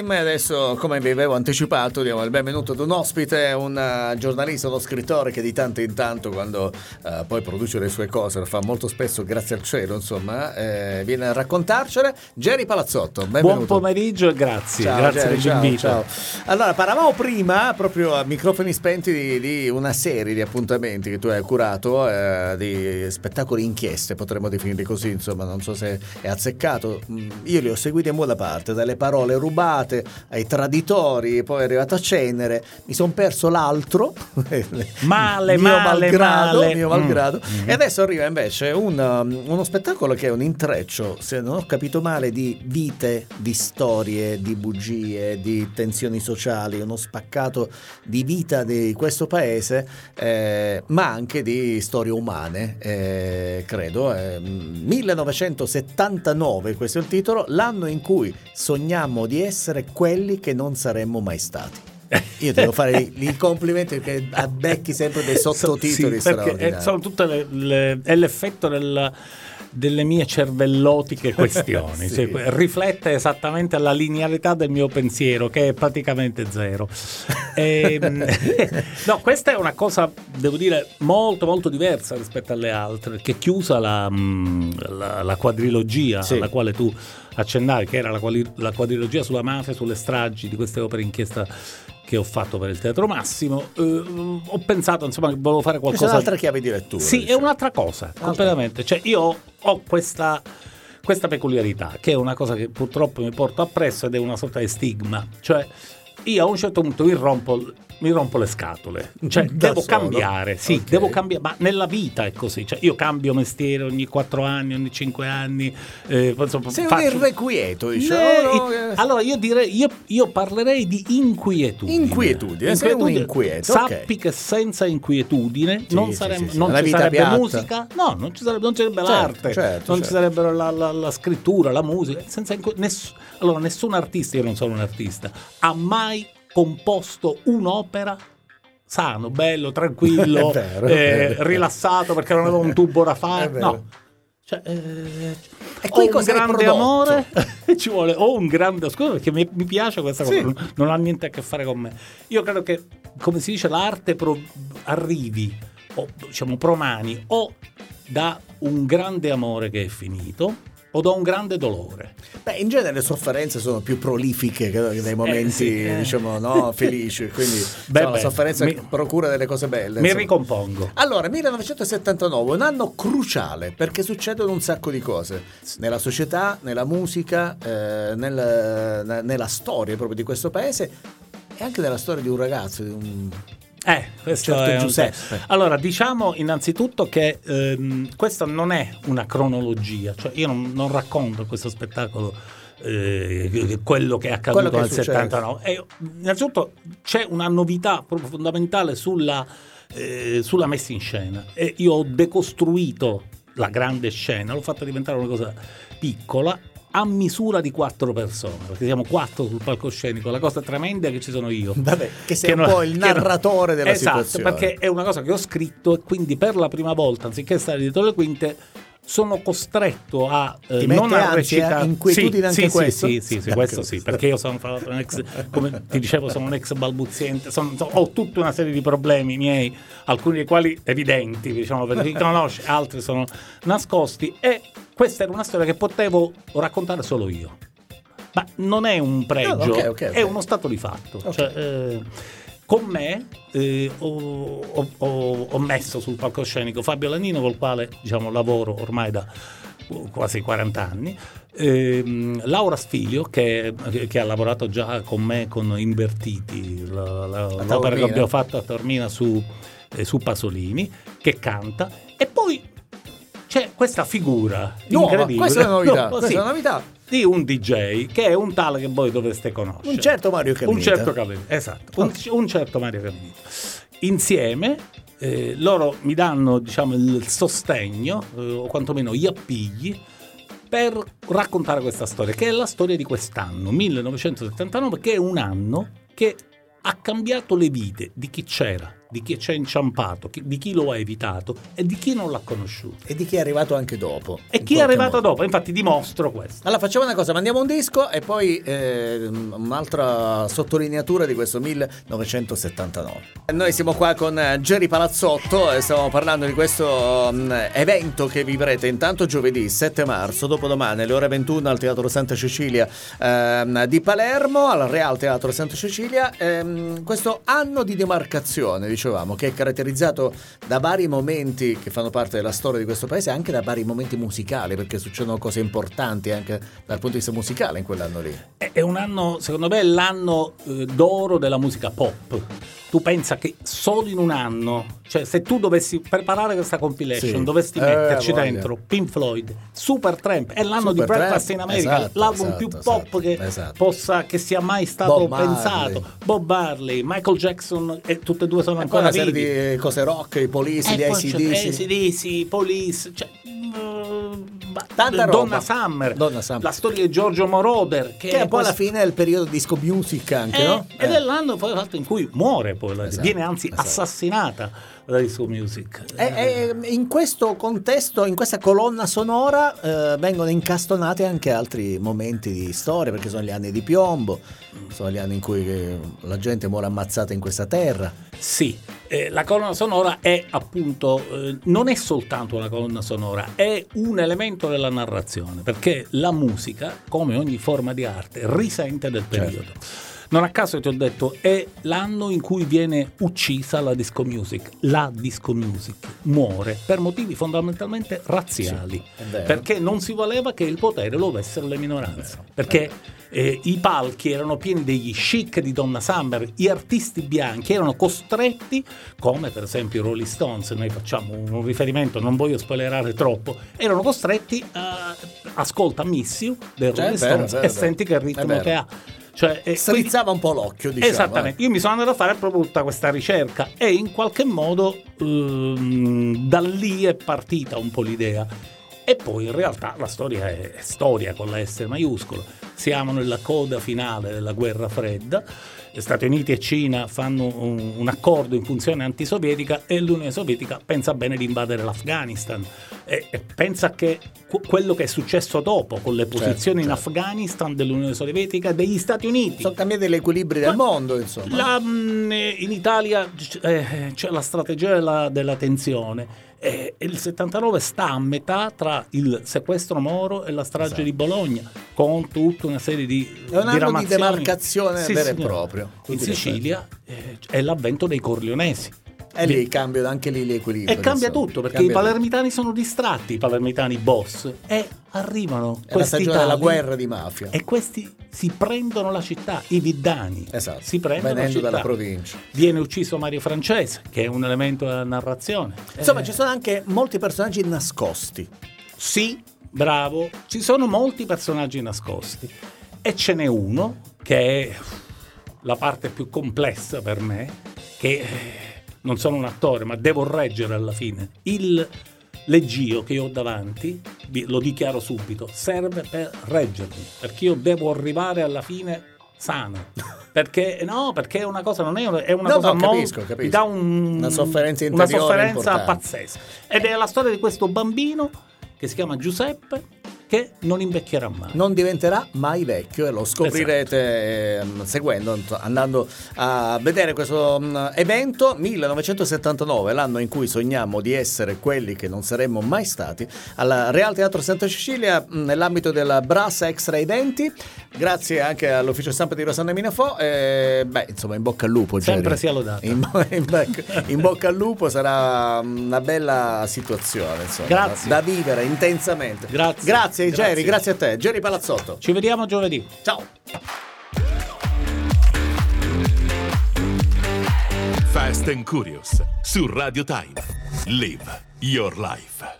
Time. Adesso, come vi avevo anticipato, diamo il benvenuto ad un ospite, un giornalista, uno scrittore che di tanto in tanto, quando poi produce le sue cose, lo fa molto spesso, grazie al cielo, insomma, viene a raccontarcele. Jerry Palazzotto, benvenuto. Buon pomeriggio e grazie. Ciao, grazie Jerry, dell'invito. ciao. Allora, parlavamo prima, proprio a microfoni spenti, di una serie di appuntamenti che tu hai curato, di spettacoli inchieste, potremmo definirli così, insomma, non so se è azzeccato. Io li ho seguiti in buona parte, dalle parole rubate ai traditori, poi è arrivato a Cenere, mi sono perso l'altro mio malgrado. E adesso arriva invece uno spettacolo che è un intreccio, se non ho capito male, di vite, di storie, di bugie, di tensioni sociali, uno spaccato di vita di questo paese, ma anche di storie umane, credo. 1979, questo è il titolo, l'anno in cui sogniamo di essere quelli che non saremmo mai stati. Io devo fare i complimenti perché abbecchi sempre dei sottotitoli straordinari. Sono tutte è l'effetto delle mie cervellotiche questioni. Sì. Riflette esattamente la linearità del mio pensiero, che è praticamente zero. No, questa è una cosa, devo dire, molto molto diversa rispetto alle altre, che chiusa la quadrilogia, sì, alla quale tu accennavi, che era la quadrilogia sulla mafia, sulle stragi, di queste opere inchiesta che ho fatto per il Teatro Massimo. Ho pensato, insomma, che volevo fare qualcosa. Questa è un'altra chiave di lettura. Sì, diciamo. È un'altra cosa, completamente. Cioè, io ho questa peculiarità, che è una cosa che purtroppo mi porto appresso ed è una sorta di stigma. Cioè, io a un certo punto mi rompo le scatole, cioè devo cambiare, sì, okay. Devo cambiare, ma nella vita è così, cioè io cambio mestiere ogni 4 anni, ogni 5 anni. Insomma, sei un irrequieto, diciamo. Allora io direi, io parlerei di inquietudine. Sei un inquieto. Sappi, okay, che senza inquietudine non ci sarebbe piatta. Musica, no, non ci sarebbe l'arte, non ci sarebbero la scrittura, la musica. Allora nessun artista, io non sono un artista, ha mai composto un'opera sano, bello, tranquillo, rilassato perché non aveva un tubo da fare. No, cioè, e qui ho un grande amore, ci vuole, ho un grande, scusa perché mi piace questa cosa, sì, non ha niente a che fare con me. Io credo che, come si dice, l'arte arrivi, o diciamo promani, o da un grande amore che è finito, o da un grande dolore. Beh, in genere le sofferenze sono più prolifiche che dei momenti, diciamo, no, felici, quindi la sofferenza procura delle cose belle. Mi ricompongo. Allora, 1979, un anno cruciale, perché succedono un sacco di cose nella società, nella musica, nella storia proprio di questo paese e anche nella storia di un ragazzo, di un questo certo è Giuseppe. Allora, diciamo innanzitutto che questa non è una cronologia, cioè io non racconto questo spettacolo quello che è accaduto nel 79. Innanzitutto c'è una novità proprio fondamentale sulla messa in scena, e io ho decostruito la grande scena, l'ho fatta diventare una cosa piccola a misura di 4 persone, perché siamo 4 sul palcoscenico. La cosa tremenda è che ci sono io. Vabbè, che sei un po' il narratore della situazione. Esatto, perché è una cosa che ho scritto e quindi per la prima volta, anziché stare dietro le quinte, sono costretto a non a recitare. Inquietudine anche questo? Sì, questo sì, perché io sono un ex, come ti dicevo, sono un ex balbuziente, ho tutta una serie di problemi miei, alcuni dei quali evidenti, diciamo, per chi conosce, altri sono nascosti, e questa era una storia che potevo raccontare solo io. Ma non è un pregio, okay. È uno stato di fatto. Okay. Cioè, con me ho messo sul palcoscenico Fabio Lanino, col quale, diciamo, lavoro ormai da quasi 40 anni, Laura Sfiglio che ha lavorato già con me con Invertiti, l'opera che abbiamo fatto a Taormina su Pasolini, che canta, e poi c'è questa figura incredibile. Questa è una novità. Di un DJ che è un tale che voi dovreste conoscere, un certo Mario Caminita. Esatto, un certo Mario Caminita. Insieme loro mi danno, diciamo, il sostegno, o quantomeno gli appigli, per raccontare questa storia, che è la storia di quest'anno 1979, che è un anno che ha cambiato le vite di chi c'era, di chi c'è inciampato, di chi lo ha evitato e di chi non l'ha conosciuto. E di chi è arrivato anche dopo. E chi è arrivato dopo, infatti dimostro questo. Allora facciamo una cosa, mandiamo un disco e poi un'altra sottolineatura di questo 1979. Noi siamo qua con Jerry Palazzotto e stiamo parlando di questo evento che vivrete intanto giovedì 7 marzo, dopodomani alle ore 21 al Teatro Santa Cecilia di Palermo, al Real Teatro Santa Cecilia. Questo anno di demarcazione, dicevamo, che è caratterizzato da vari momenti che fanno parte della storia di questo paese, anche da vari momenti musicali, perché succedono cose importanti anche dal punto di vista musicale in quell'anno lì. È un anno, secondo me, è l'anno d'oro della musica pop. Tu pensa che solo in un anno, cioè se tu dovessi preparare questa compilation, dovresti metterci dentro Pink Floyd, Supertramp, è l'anno di Breakfast in America, l'album più pop che sia mai stato pensato. Bob Marley, Michael Jackson, e tutte e due sono ancora vivi. Una serie di cose rock, i Police, gli AC/DC, Police, cioè tanta roba. Donna Summer, la storia di Giorgio Moroder, che poi alla fine è il periodo disco music anche, no? Ed è l'anno poi in cui muore poi, viene anzi assassinata la disco music. In questo contesto, in questa colonna sonora vengono incastonati anche altri momenti di storia, perché sono gli anni di piombo, sono gli anni in cui la gente muore ammazzata in questa terra. Sì, la colonna sonora è appunto non è soltanto una colonna sonora, è un elemento della narrazione, perché la musica, come ogni forma di arte, risente del periodo. Certo. Non a caso ti ho detto, è l'anno in cui viene uccisa la disco music. La disco music muore per motivi fondamentalmente razziali, perché non si voleva che il potere lo avessero le minoranze, perché i palchi erano pieni degli chic di Donna Summer, gli artisti bianchi erano costretti, come per esempio i Rolling Stones, noi facciamo un riferimento, non voglio spoilerare troppo, erano costretti a ascolta Miss You del Rolling Stones e senti che ritmo che ha. Cioè, strizzava un po' l'occhio, diciamo. Esattamente, io mi sono andato a fare proprio tutta questa ricerca e in qualche modo da lì è partita un po' l'idea. E poi in realtà la storia è storia con la S maiuscola. Siamo nella coda finale della guerra fredda. Gli Stati Uniti e Cina fanno un accordo in funzione antisovietica e l'Unione Sovietica pensa bene di invadere l'Afghanistan e pensa che quello che è successo dopo con le posizioni in Afghanistan dell'Unione Sovietica e degli Stati Uniti sono cambiati gli equilibri del mondo, insomma. In Italia c'è la strategia della tensione. Il 79 sta a metà tra il sequestro Moro e la strage di Bologna, con tutta una serie di diramazioni. È un anno di demarcazione vero e proprio. In Sicilia è l'avvento dei Corleonesi. E lì cambiano anche lì gli equilibri. E cambia tutto, perché i palermitani sono distratti, i palermitani boss, e arrivano è la stagione della guerra di mafia. E questi si prendono la città, i viddani. Esatto. Si prendono venendo la città. dalla provincia. Viene ucciso Mario Francese, che è un elemento della narrazione. Insomma, ci sono anche molti personaggi nascosti. Sì, bravo. Ci sono molti personaggi nascosti. E ce n'è uno che è la parte più complessa per me, che non sono un attore, ma devo reggere alla fine. Il leggio che io ho davanti, lo dichiaro subito, serve per reggermi, perché io devo arrivare alla fine sano. Perché è una cosa, non è una cosa capisco. Mi dà una sofferenza pazzesca. Ed è la storia di questo bambino che si chiama Giuseppe, che non invecchierà mai. Non diventerà mai vecchio, e lo scoprirete seguendo, andando a vedere questo evento. 1979, l'anno in cui sogniamo di essere quelli che non saremmo mai stati, al Real Teatro Santa Cecilia, nell'ambito della Brass Extra Eventi. Grazie anche all'ufficio stampa di Rosanna Minafò. Insomma, in bocca al lupo, Jerry. Sempre sia lodato. In bocca al lupo, sarà una bella situazione, insomma, grazie. Da vivere intensamente. Grazie Jerry, grazie a te. Jerry Palazzotto. Ci vediamo giovedì. Ciao. Fast and Curious su Radio Time. Live your life.